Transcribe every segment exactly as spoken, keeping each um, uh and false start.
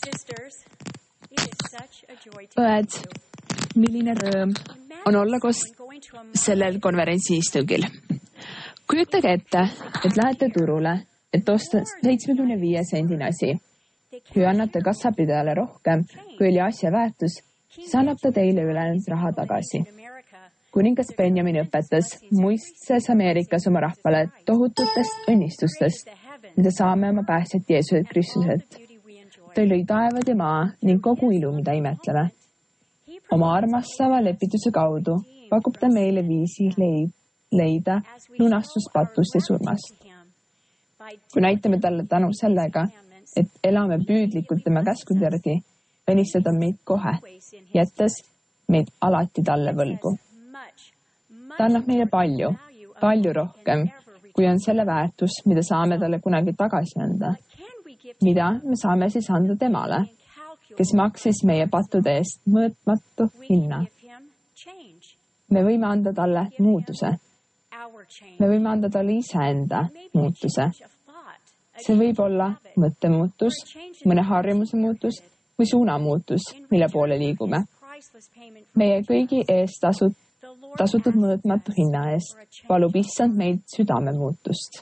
õed, milline rõõm on olla koos sellel konverentsi istungil. Kujutage ette, et lähete turule, et osta seitsmekümne viie sendine asi. Kui annate kassapidajale rohkem, kui oli asja väärtus, siis annab ta teile ülejäänud raha tagasi. Kuningas Benjamin õpetas muistses Ameerikas oma rahvale tohututest õnnistustest, mida saame oma päästjat Jeesus Kristuselt. Ta lõi taevad ja maa ning kogu ilu, mida imetleme. Oma armastava lepituse kaudu pakub ta meile viisi leida lunastus patust ja surmast. Kui näitame talle tänu sellega, et elame püüdlikult tema käskude järgi, õnnistada meid kohe, jättes meid alati talle võlgu. Ta annab meile palju, palju rohkem, kui on selle väärtus, mida saame talle kunagi tagasi anda. Mida me saame siis anda temale, kes maksis meie pattude eest mõõtmatu hinna. Me võime anda talle muutuse. Me võime anda talle iseenda muutuse. See võib olla mõttemuutus, mõne harjumuse muutus või suunamuutus, mille poole liigume. Meie kõigi eest tasud, tasutud mõõtmatu hinna eest palub issand meid südamemuutust.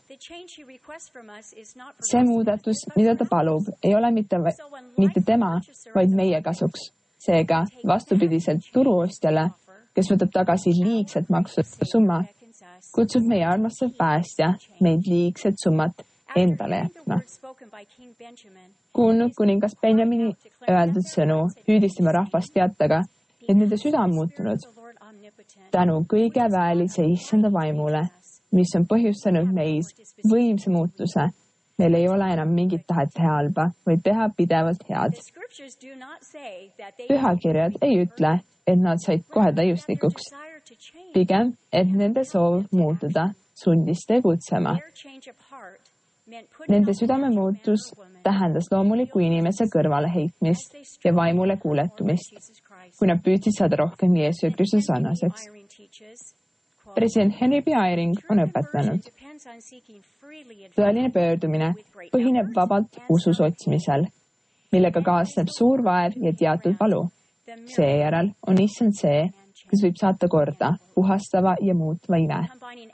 See muudatus, mida ta palub, ei ole mitte, mitte tema, vaid meie kasuks. Seega vastupidiselt turuostjale, kes võtab tagasi liigset makstud summa, kutsub meie armastav päästja meid liigset summat endale jätma. Kuulnud kuningas Benjamini öeldud sõnu, hüüdistame rahvast teatega, et nende süda on muutunud. Tänu kõige väelise issanda vaimule, mis on põhjustanud meis võimsa muutuse, meil ei ole enam mingit tahet teha halba, vaid teha pidevalt head. Pühakirjad ei ütle, et nad said kohe täiuslikuks. Pigem, et nende soov muutuda sundis tegutsema. Nende südamemuutus tähendas loomuliku inimese kõrvale heitmist ja vaimule kuuletumist, kui nad püüdsid saada rohkem Jeesuse Kristuse sarnaseks. President Henry B. Eyring on õpetanud. Tõeline pöördumine põhineb vabalt usus otsimisel, millega kaasneb suur vaev ja teatud valu. Seejärel on issand see, kes võib saata korda puhastava ja muutva ime.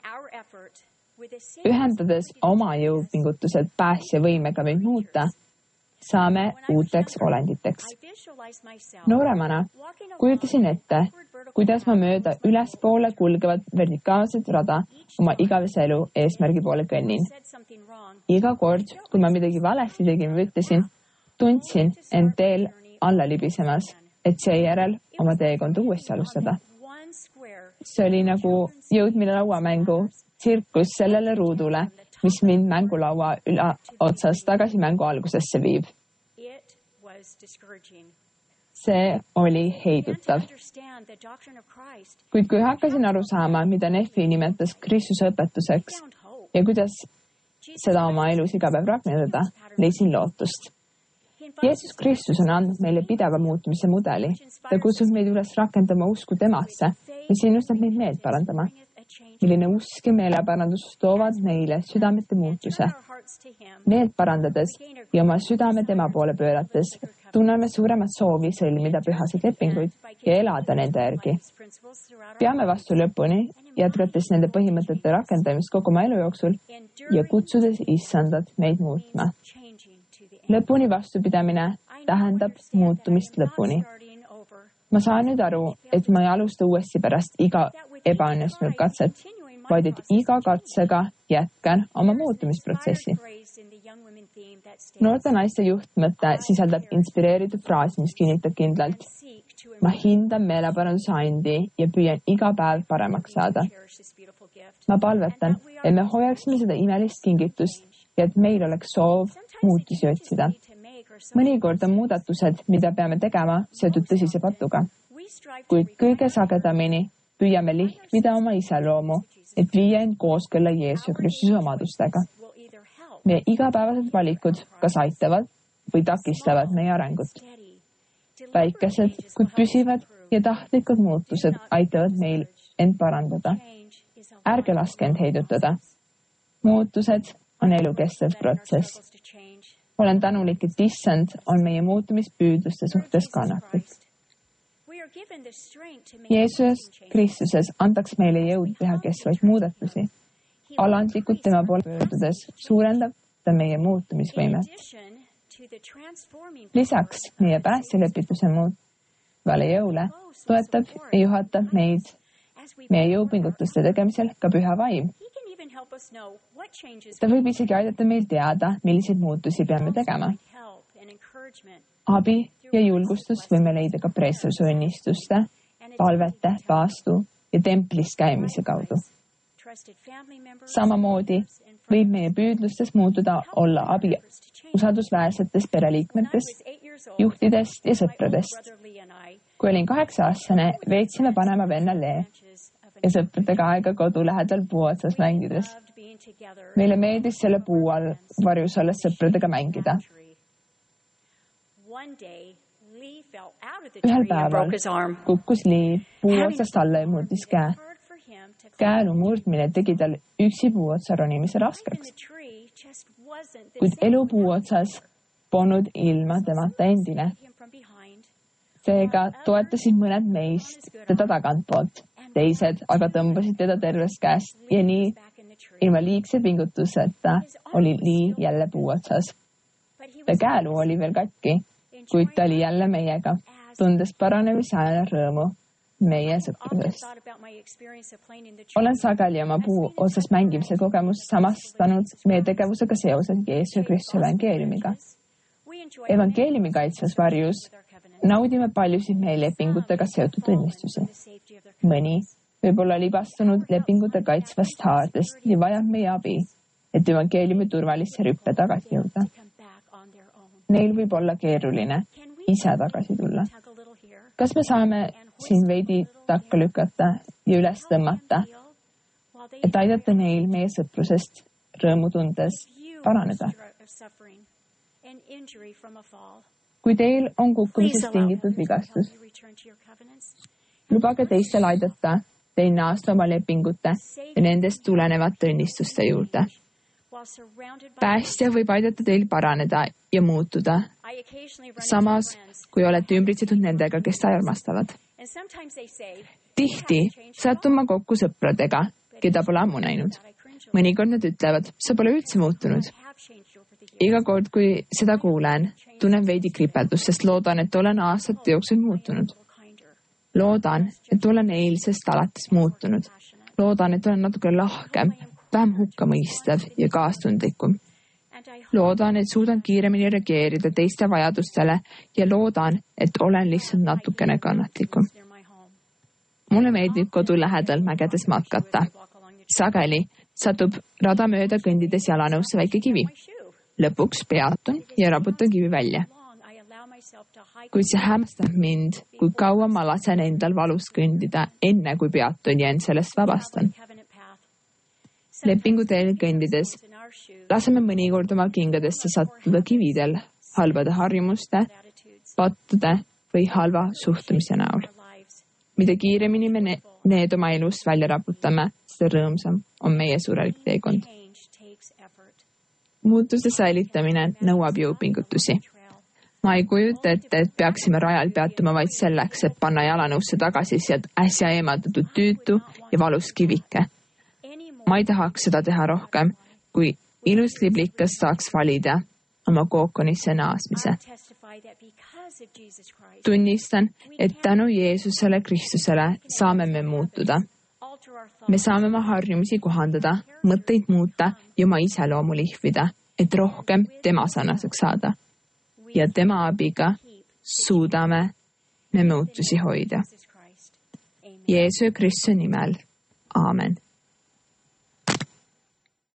Ühendades oma jõupingutused päästja võimega meid muuta, saame uuteks olenditeks. Nooremana kujutasin ette, kuidas ma mööda ülespoole kulgevat vertikaalset rada oma igavese elu eesmärgi poole kõnnin. Iga kord, kui ma midagi valesti tegin või ütlesin, tundsin end teel alla libisemas, et seejärel oma teekonda uuesti alustada. See oli nagu jõudmine lauamängu tsirkus sellele ruudule, mis mind mängulaua üle otsas tagasi mängu algusesse viib. See oli heidutav. Kuid kui hakkasin aru saama, mida Nefi nimetas Kristuse õpetuseks ja kuidas seda oma elus iga päev rakendada, leisin lootust. Jeesus Kristus on andnud meile pideva muutumise mudeli. Ta kutsub meid üles rakendama usku temasse, mis innustab meid meelt parandama. Milline usk ja meeleparandus toovad meile südamete muutuse. Meelt parandades ja oma südame tema poole pöörates tunneme suuremat soovi sõlmida pühaseid lepinguid ja elada nende järgi. Peame vastu lõpuni, jätkates nende põhimõtete rakendamist kogu oma elu jooksul ja kutsudes issandat meid muutma. Lõpuni vastupidamine tähendab muutumist lõpuni. Ma saan nüüd aru, et ma ei alusta uuesti pärast iga ebaõnnestunud katset, vaid et iga katsega jätkan oma muutumisprotsessi. Noorte naiste juhtmõte sisaldab inspireeritud fraasi, mis kinnitab kindlalt. Ma hindan meeleparanduse andi ja püüan iga päev paremaks saada. Ma palvetan, et me hoiaksime seda imelist kingitust ja et meil oleks soov muutusi otsida. Mõnikord on muudatused, mida peame tegema, seotud tõsise patuga. Kuid kõige sagedamini püüame lihvida oma iseloomu, et viia end kooskõlla Jeesuse Kristuse omadustega. Meie igapäevased valikud kas aitavad või takistavad meie arengut. Väikesed, kuid püsivad ja tahtlikud muutused aitavad meil end parandada. Ärge laske end heidutada. Muutused on elukestev protsess. olen tänulik, et issand on meie muutumispüüdluste suhtes kannatlik. Jeesus Kristuses antaks meile jõud teha kestvaid muudatusi. Alandlikult tema poole pöördudes suurendab ta meie muutumisvõimet. Lisaks meie päästelepituse muutvale jõule toetab ja juhatab meid meie jõupingutuste tegemisel ka püha vaim. Ta võib isegi aidata meil teada, milliseid muutusi peame tegema. Abi ja julgustus võime leida ka preessusõnnistuste, palvete, paastu ja templis käimise kaudu. Samamoodi võib meie püüdlustes muutuda olla abi usaldusväärsetest pereliikmetest, juhtidest ja sõpradest. Kui olin kaheksa-aastane, veetsime vanema venna Lee ja sõpradega aega kodu lähedal puu otsas mängides. Meile meeldis selle puu all varjus olles sõpradega mängida. Ühel päeval kukkus Lee puu otsast alla ja murdis käe. Käelu murdmine tegi tal üksi puu otsa ronimise raskeks. Kuid elu puu otsas polnud ilma temata endine. Seega toetasid mõned meist teda tagantpoolt. Teised aga tõmbasid teda tervest käest ja nii ilma liigse pingutuseta oli Lee jälle puu otsas. Ta käelu oli veel katki, kuid ta oli jälle meiega, tundes paranemise ajal rõõmu meie sõprusest. Olen sageli oma puu otsas mängimise kogemust samastanud meie tegevusega seoses Jeesuse Kristuse evangeeliumiga. Evangeeliumi kaitsvas varjus naudime paljusid meie lepingutega seotud õnnistusi. Mõni võib olla libastunud lepingute kaitsvast haardest ja vajab meie abi, et evangeeliumi turvalisse rüppe tagasi jõuda. Neil võib olla keeruline ise tagasi tulla. Kas me saame siin veidi takka lükata ja üles tõmmata, et aidata neil meie sõprusest rõõmu tundes paraneda? Kui teil on kukkumisest tingitud vigastus, lubage teistel aidata teil naasta oma lepingute ja nendest tulenevate õnnistuste juurde. Päästja võib aidata teil paraneda ja muutuda, samas kui olete ümbritsetud nendega, kes ta armastavad. Tihti satun ma kokku sõpradega, keda pole ammu näinud. Mõnikord nad ütlevad, sa pole üldse muutunud. Iga kord, kui seda kuulen, tunnen veidi kripeldust, sest loodan, et olen aastate jooksul muutunud. Loodan, et olen eilsest alates muutunud. Loodan, et olen natuke lahkem, vähem hukkamõistev ja kaastundlikum. Loodan, et suudan kiiremini reageerida teiste vajadustele ja loodan, et olen lihtsalt natukene kannatlikum. Mulle meeldib kodu lähedal mägedes matkata. Sageli satub rada mööda kõndides jalanõusse väike kivi. Lõpuks peatun ja raputan kivi välja. Kuid see hämmastab mind, kui kaua ma lasen endal valus kõndida, enne kui peatun ja end sellest vabastan. Lepingu teel kõndides laseme mõnikord oma kingadesse sattuda kividel, halbade harjumuste, pattude või halva suhtumise näol. Mida kiiremini me need oma elust välja raputame, seda rõõmsam on meie suurelik teekond. Muutuste säilitamine nõuab jõupingutusi. Ma ei kujuta ette, et peaksime rajal peatuma vaid selleks, et panna jalanõusse tagasi sealt äsja eemaldatud tüütu ja valus kivike. Ma ei tahaks seda teha rohkem, kui ilus liblikas saaks valida oma kookonisse naasmise. Tunnistan, et tänu Jeesusele Kristusele saame me muutuda. Me saame oma harjumusi kohandada, mõtteid muuta ja oma iseloomu lihvida, et rohkem tema sarnaseks saada. Ja tema abiga suudame me muutusi hoida. Jeesuse Kristuse nimel. Aamen.